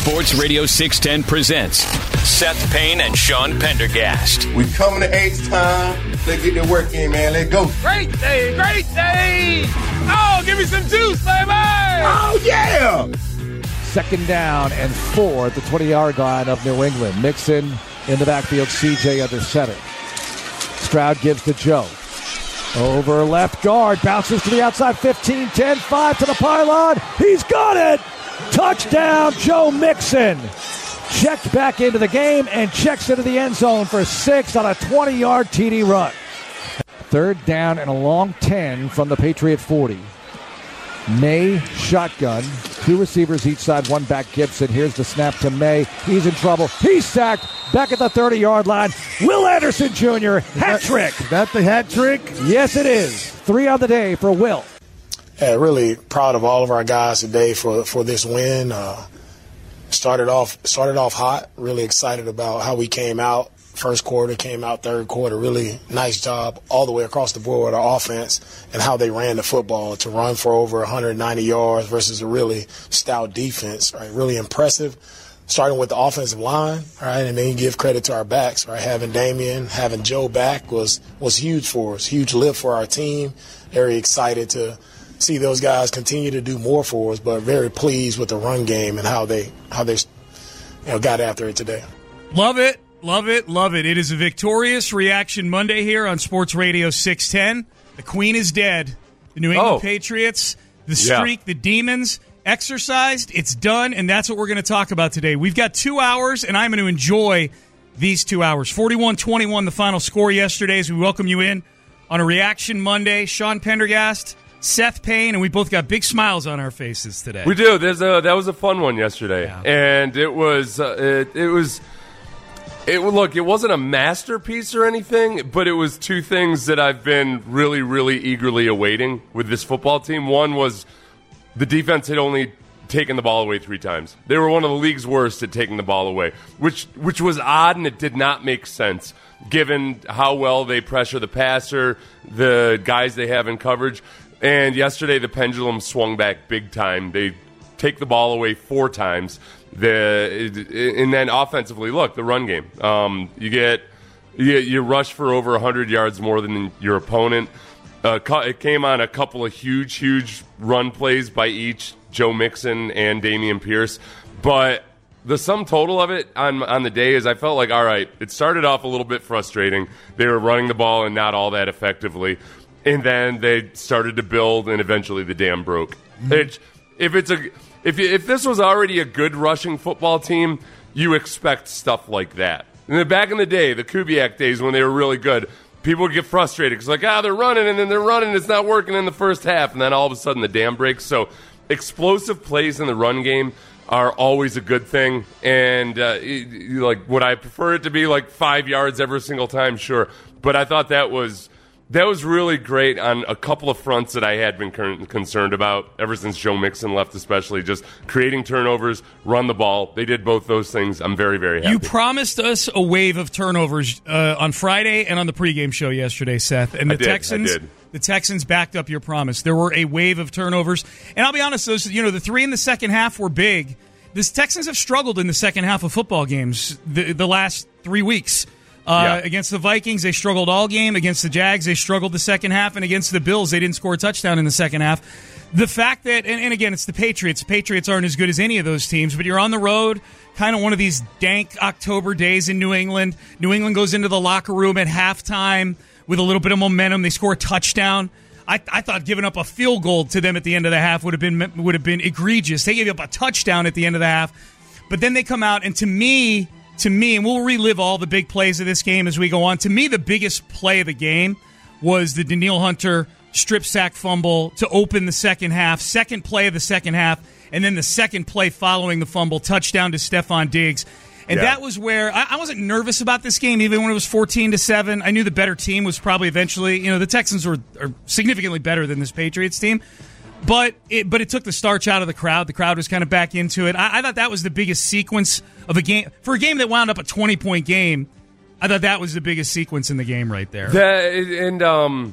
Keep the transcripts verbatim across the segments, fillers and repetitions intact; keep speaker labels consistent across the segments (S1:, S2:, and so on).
S1: Sports Radio six ten presents Seth Payne and Sean Pendergast.
S2: We coming to H-Time. Let's get the work in, man. Let's go.
S3: Great day, great day. Oh, give me some juice, baby.
S2: Oh, yeah.
S4: Second down and four at the twenty-yard line of New England. Mixon in the backfield, C J under center. Stroud gives to Joe. Over left guard, bounces to the outside, fifteen, ten, five to the pylon. He's got it! Touchdown, Joe Mixon. Checked back into the game and checks into the end zone for six on a twenty-yard T D run. Third down and a long ten from the Patriot forty. May shotgun. Two receivers each side, one back Gibson. Here's the snap to May. He's in trouble. He's sacked. Back at the thirty-yard line. Will Anderson Junior Hat trick.
S5: Is that the hat trick?
S4: Yes, it is. Three on the day for Will.
S6: Yeah, really proud of all of our guys today for for this win. Uh, started off started off hot. Really excited about how we came out. First quarter, came out third quarter. Really nice job all the way across the board with our offense and how they ran the football to run for over one hundred ninety yards versus a really stout defense. Right, really impressive. Starting with the offensive line, right, and then you give credit to our backs. Right, having Damian, having Joe back was was huge for us. Huge lift for our team. Very excited to see those guys continue to do more for us, but very pleased with the run game and how they how they you know got after it today.
S3: Love it. Love it, love it. It is a victorious Reaction Monday here on Sports Radio six ten. The Queen is dead. The New England
S7: oh.
S3: Patriots, the streak, yeah. the demons, exercised. It's done, and that's what we're going to talk about today. We've got two hours, and I'm going to enjoy these two hours. forty-one twenty-one, the final score yesterday, as we welcome you in on a Reaction Monday. Sean Pendergast, Seth Payne, and we both got big smiles on our faces today.
S7: We do. There's a That was a fun one yesterday,
S3: yeah.
S7: and it was uh, it, it was... It look, it wasn't a masterpiece or anything, but it was two things that I've been really, really eagerly awaiting with this football team. One was the defense had only taken the ball away three times. They were one of the league's worst at taking the ball away, which which was odd, and it did not make sense given how well they pressure the passer, the guys they have in coverage. And yesterday the pendulum swung back big time. They take the ball away four times. The and then offensively, look, the run game. Um, you get you, you rush for over one hundred yards more than your opponent. Uh, it came on a couple of huge, huge run plays by each Joe Mixon and Dameon Pierce. But the sum total of it on on the day is I felt like, all right, it started off a little bit frustrating. They were running the ball and not all that effectively. And then they started to build, and eventually the dam broke. Mm-hmm. It, if it's a If if this was already a good rushing football team, you expect stuff like that. And then back in the day, the Kubiak days when they were really good, people would get frustrated because like, ah, they're running and then they're running, it's not working in the first half, and then all of a sudden the dam breaks. So explosive plays in the run game are always a good thing. And uh, like, would I prefer it to be like five yards every single time? Sure, but I thought that was. That was really great on a couple of fronts that I had been concerned about ever since Joe Mixon left, especially just creating turnovers, run the ball. They did both those things. I'm very, very happy.
S3: You promised us a wave of turnovers uh, on Friday and on the pregame show yesterday, Seth. And the
S7: I did,
S3: Texans,
S7: I did.
S3: the Texans backed up your promise. There were a wave of turnovers, and I'll be honest, those you know the three in the second half were big. The Texans have struggled in the second half of football games the, the last three weeks. Uh, yeah. Against the Vikings, they struggled all game. Against the Jags, they struggled the second half. And against the Bills, they didn't score a touchdown in the second half. The fact that, and, and again, it's the Patriots. The Patriots aren't as good as any of those teams, but you're on the road, kind of one of these dank October days in New England. New England goes into the locker room at halftime with a little bit of momentum. They score a touchdown. I, I thought giving up a field goal to them at the end of the half would have been would have been egregious. They gave up a touchdown at the end of the half. But then they come out, and to me... To me, and we'll relive all the big plays of this game as we go on, to me the biggest play of the game was the Danielle Hunter strip sack fumble to open the second half, second play of the second half, and then the second play following the fumble, touchdown to Stephon Diggs. And yeah. that was where I, I wasn't nervous about this game, even when it was fourteen to seven. I knew the better team was probably eventually, you know, the Texans were are significantly better than this Patriots team. But it, but it took the starch out of the crowd. The crowd was kind of back into it. I, I thought that was the biggest sequence of a game. For a game that wound up a twenty-point game, I thought that was the biggest sequence in the game right there.
S7: That, and um,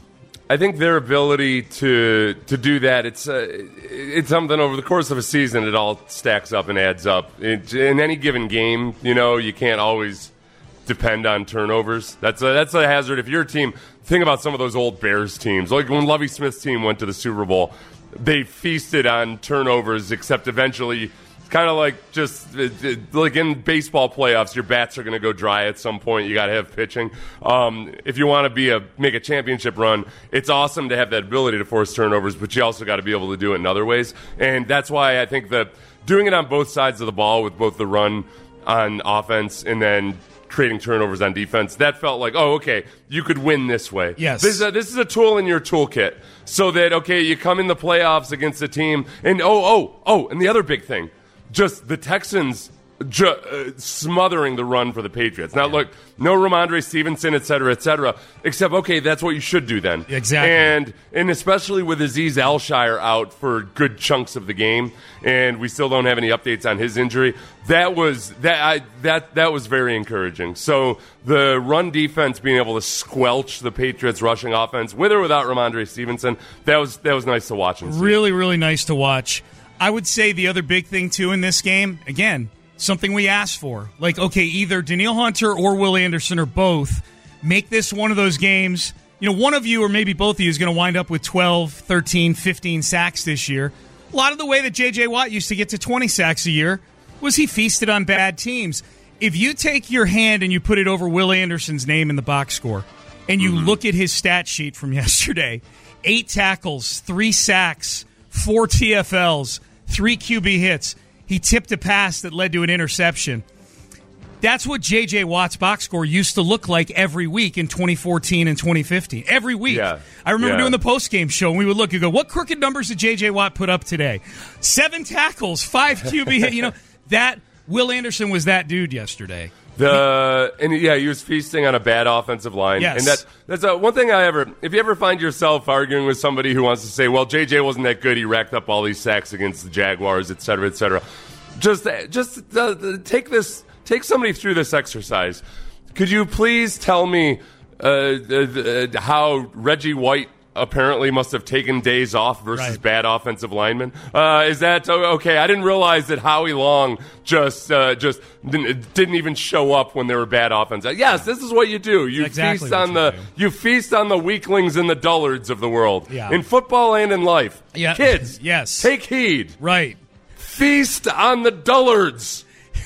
S7: I think their ability to to do that, it's uh, it's something over the course of a season. It all stacks up and adds up. It, in any given game, you know, you can't always depend on turnovers. That's a, that's a hazard. If your team, think about some of those old Bears teams, like when Lovie Smith's team went to the Super Bowl, they feasted on turnovers, except eventually, kind of like just like in baseball playoffs, your bats are going to go dry at some point. You got to have pitching. Um, if you want to be a make a championship run, it's awesome to have that ability to force turnovers, but you also got to be able to do it in other ways. And that's why I think that doing it on both sides of the ball with both the run on offense and then creating turnovers on defense, that felt like, oh, okay, you could win this way.
S3: Yes.
S7: This is a, this is a tool in your toolkit so that, okay, you come in the playoffs against a team, and oh, oh, oh, and the other big thing, just the Texans ju- uh, smothering the run for the Patriots. Now, look, no Ramondre Stevenson, et cetera, et cetera, except, okay, that's what you should do then.
S3: Exactly.
S7: And and especially with Azeez Al-Shire out for good chunks of the game, and we still don't have any updates on his injury, that was that I, that that was very encouraging. So the run defense being able to squelch the Patriots' rushing offense, with or without Ramondre Stevenson, that was that was nice to watch and see.
S3: Really, really nice to watch. I would say the other big thing, too, in this game, again, something we asked for. Like, okay, either Danielle Hunter or Will Anderson or both make this one of those games. You know, one of you or maybe both of you is going to wind up with twelve, thirteen, fifteen sacks this year. A lot of the way that J J. Watt used to get to twenty sacks a year was he feasted on bad teams. If you take your hand and you put it over Will Anderson's name in the box score and you mm-hmm. look at his stat sheet from yesterday, eight tackles, three sacks, four T F Ls, three Q B hits. He tipped a pass that led to an interception. That's what J J. Watt's box score used to look like every week in twenty fourteen and twenty fifteen. Every week.
S7: Yeah.
S3: I remember
S7: yeah.
S3: doing the post-game show, and we would look and go, what crooked numbers did J J. Watt put up today? Seven tackles, five Q B hits. You know, that Will Anderson was that dude yesterday.
S7: The and yeah, he was feasting on a bad offensive line.
S3: Yes.
S7: And that that's a, one thing I ever. If you ever find yourself arguing with somebody who wants to say, "Well, J J wasn't that good. He racked up all these sacks against the Jaguars, et cetera, et cetera," just just uh, take this, take somebody through this exercise. Could you please tell me uh, uh, how Reggie White apparently must have taken days off versus
S3: right.
S7: bad offensive linemen? Uh, is that okay? I didn't realize that Howie Long just uh, just didn't, didn't even show up when there were bad offense. Yes, this is what you do. You
S3: exactly
S7: feast on
S3: you
S7: the
S3: do.
S7: you feast on the weaklings and the dullards of the world
S3: yeah.
S7: in football and in life.
S3: Yeah.
S7: Kids,
S3: yes,
S7: take heed.
S3: Right,
S7: feast on the dullards.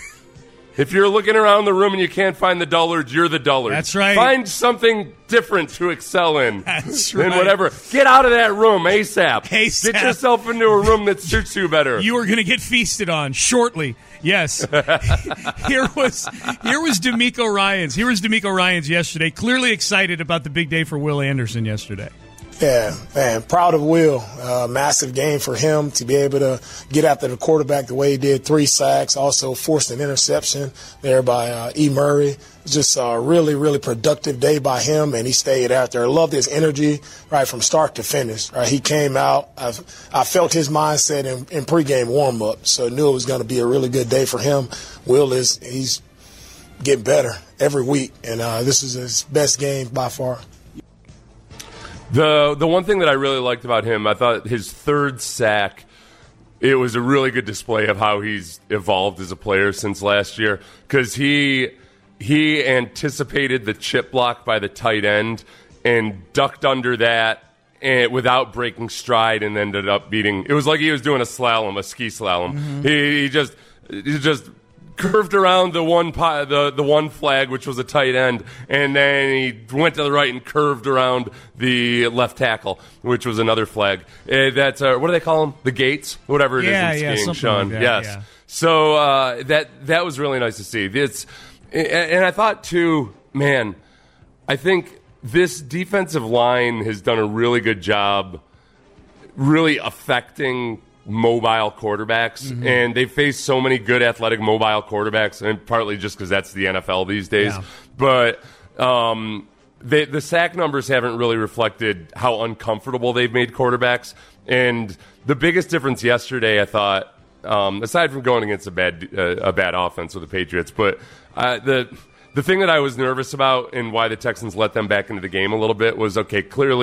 S7: If you're looking around the room and you can't find the dullards, you're the dullard.
S3: That's right.
S7: Find something different to excel in.
S3: That's right.
S7: And whatever. Get out of that room ASAP.
S3: ASAP.
S7: Get yourself into a room that suits you better.
S3: You are going to get feasted on shortly. Yes. here was here was D'Amico Ryans. Here was D'Amico Ryans yesterday. Clearly excited about the big day for Will Anderson yesterday.
S6: Yeah, man, proud of Will. Uh, massive game for him to be able to get after the quarterback the way he did. Three sacks, also forced an interception there by uh, E. Murray. Just a really, really productive day by him, and he stayed out there. I loved his energy right from start to finish. Right, he came out. I, I felt his mindset in, in pregame warm-up, so I knew it was going to be a really good day for him. Will is he's getting better every week, and uh, this is his best game by far.
S7: The the one thing that I really liked about him, I thought his third sack, it was a really good display of how he's evolved as a player since last year, because he he anticipated the chip block by the tight end and ducked under that and without breaking stride and ended up beating. It was like he was doing a slalom, a ski slalom. Mm-hmm. He, he just he just. curved around the one pi- the the one flag, which was a tight end, and then he went to the right and curved around the left tackle, which was another flag. Uh, that's uh, what do they call them? The gates, whatever it
S3: yeah,
S7: is in
S3: yeah,
S7: skiing,
S3: something
S7: Sean.
S3: Like that,
S7: yes.
S3: Yeah.
S7: So uh, that that was really nice to see. It's and, and I thought too, man. I think this defensive line has done a really good job, really affecting mobile quarterbacks, mm-hmm. and they face so many good athletic mobile quarterbacks, and partly just because that's the N F L these days.
S3: Yeah.
S7: But um, they, the sack numbers haven't really reflected how uncomfortable they've made quarterbacks. And the biggest difference yesterday, I thought, um, aside from going against a bad uh, a bad offense with the Patriots, but uh, the the thing that I was nervous about and why the Texans let them back into the game a little bit was, okay, clearly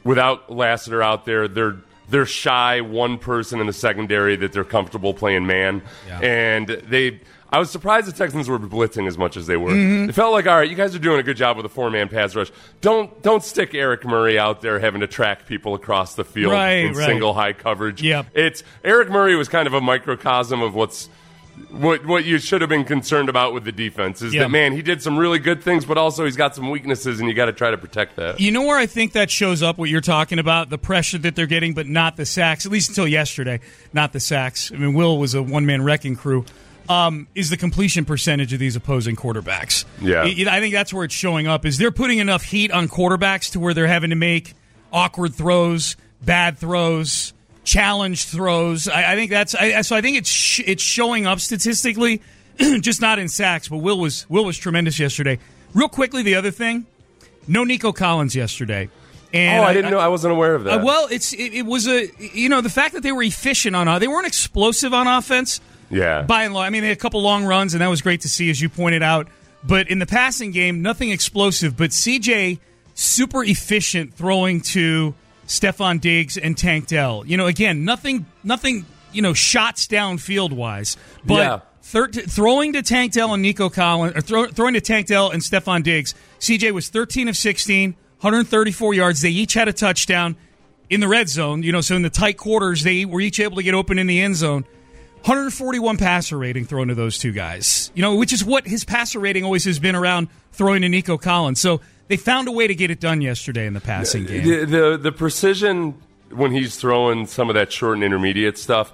S7: without Lassiter out there, they're they're shy one person in the secondary that they're comfortable playing man,
S3: Yeah.
S7: and they. I was surprised the Texans were blitzing as much as they were.
S3: Mm-hmm.
S7: It felt like, all right, you guys are doing a good job with a four-man pass rush. Don't don't stick Eric Murray out there having to track people across the field
S3: Right,
S7: in
S3: right.
S7: single high coverage.
S3: Yep.
S7: It's Eric Murray was kind of a microcosm of what's what what you should have been concerned about with the defense. Is
S3: Yeah.
S7: that, man, he did some really good things, but also he's got some weaknesses, and you got to try to protect that.
S3: You know where I think that shows up, what you're talking about, the pressure that they're getting, but not the sacks, at least until yesterday, not the sacks. I mean, Will was a one-man wrecking crew. Um, is the completion percentage of these opposing quarterbacks.
S7: Yeah.
S3: I I think that's where it's showing up, is they're putting enough heat on quarterbacks to where they're having to make awkward throws, bad throws, challenged throws. I, I think that's I, so I think it's sh- it's showing up statistically, just not in sacks, but Will was Will was tremendous yesterday. Real quickly, the other thing, no Nico Collins yesterday. And
S7: oh, I didn't know. I wasn't aware of that.
S3: Uh, well, it's it, it was a you know the fact that they were efficient on they weren't explosive on offense.
S7: Yeah.
S3: By and large, I mean, they had a couple long runs, and that was great to see, as you pointed out. But in the passing game, nothing explosive. But C J, super efficient throwing to Stephon Diggs and Tank Dell. You know, again, nothing, nothing. You know, shots downfield wise, but
S7: Yeah.
S3: thir- throwing to Tank Dell and Nico Collins, or throw, throwing to Tank Dell and Stephon Diggs. C J was thirteen of sixteen, one hundred thirty-four yards. They each had a touchdown in the red zone. You know, so in the tight quarters, they were each able to get open in the end zone. one hundred forty-one passer rating thrown to those two guys, you know, which is what his passer rating always has been around throwing to Nico Collins. So they found a way to get it done yesterday in the passing game.
S7: The, the the precision when he's throwing some of that short and intermediate stuff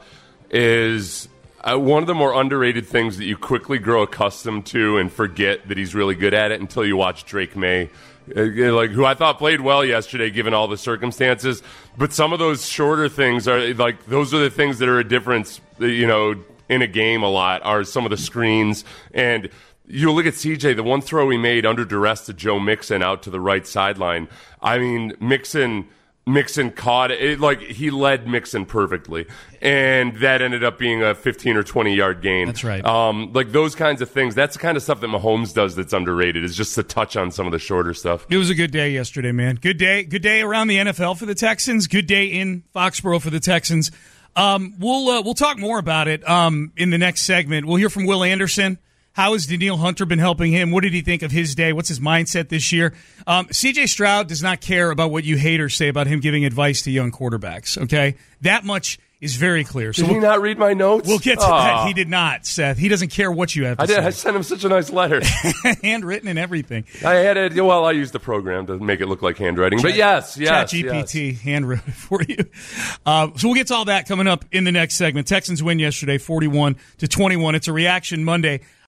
S7: is uh, one of the more underrated things that you quickly grow accustomed to and forget that he's really good at it until you watch Drake May. Uh, like who I thought played well yesterday, given all the circumstances. But some of those shorter things are like those are the things that are a difference. You know, in a game a lot are some of the screens. And you look at C J, the one throw he made under duress to Joe Mixon out to the right sideline. I mean, Mixon. Mixon caught it, like he led Mixon perfectly, and that ended up being a fifteen or twenty yard gain.
S3: That's right.
S7: Um, like those kinds of things. That's the kind of stuff that Mahomes does that's underrated. Is just to touch on some of the shorter stuff.
S3: It was a good day yesterday, man. Good day. Good day around the N F L for the Texans. Good day in Foxborough for the Texans. Um, we'll uh, we'll talk more about it um, in the next segment. We'll hear from Will Anderson. How has Danielle Hunter been helping him? What did he think of his day? What's his mindset this year? Um, C J Stroud does not care about what you haters say about him giving advice to young quarterbacks, okay? That much is very clear. So
S7: Did he
S3: we'll,
S7: not read my notes?
S3: we'll get to
S7: Aw.
S3: that. He did not, Seth. He doesn't care what you have to
S7: I did.
S3: say.
S7: I sent him such a nice letter.
S3: Handwritten and everything.
S7: I had it. Well, I used the program to make it look like handwriting. But yes, yes,
S3: ChatGPT
S7: yes.
S3: handwrote for you. Uh, so we'll get to all that coming up in the next segment. Texans win yesterday, forty-one to twenty-one. It's a reaction Monday.